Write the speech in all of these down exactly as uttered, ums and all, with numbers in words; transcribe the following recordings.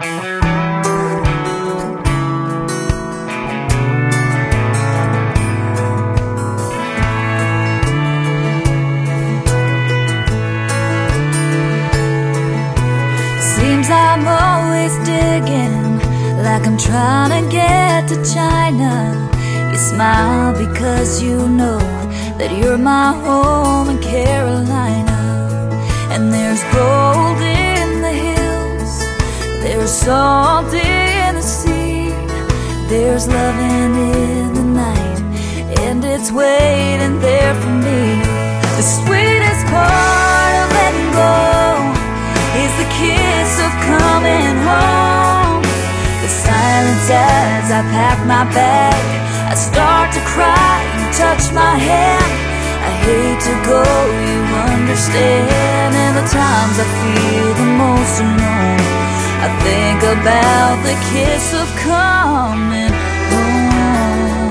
Seems I'm always digging, like I'm trying to get to China. You smile because you know that you're my home in Carolina. And there's gold in the hills, there's salt in the sea, there's loving in the night, and it's waiting there for me. The sweetest part of letting go is the kiss of coming home. The silence as I pack my bag, I start to cry, you touch my hand. I hate to go, you understand. And the times I feel the most alone, I think about the kiss of coming home.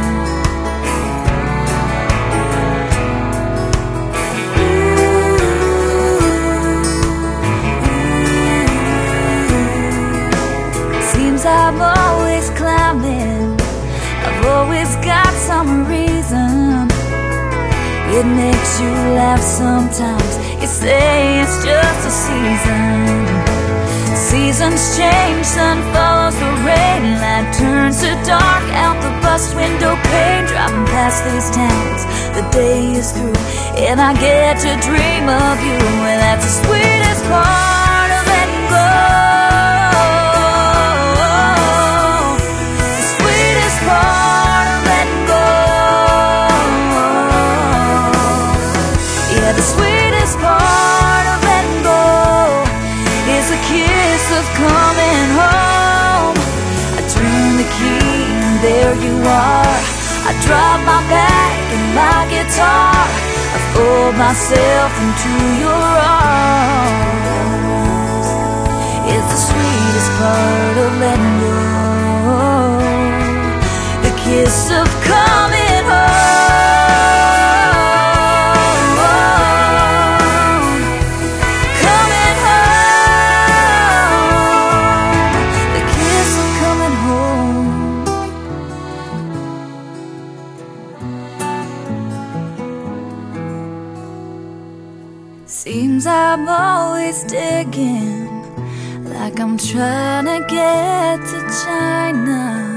Seems I'm always climbing, I've always got some reason. It makes you laugh sometimes, you say it's just a season. Seasons change, sun follows the rain, light turns to dark out the bus window pane. Driving past these towns, the day is through, and I get to dream of you. And that's the sweetest part of letting go. The sweetest part of letting go. Yeah, the sweetest part of letting go is the kiss of coming home. I turn the key and there you are. I drop my bag and my guitar, I fold myself into your arms. It's the sweetest part of letting go, the kiss of coming home. Seems I'm always digging, like I'm trying to get to China.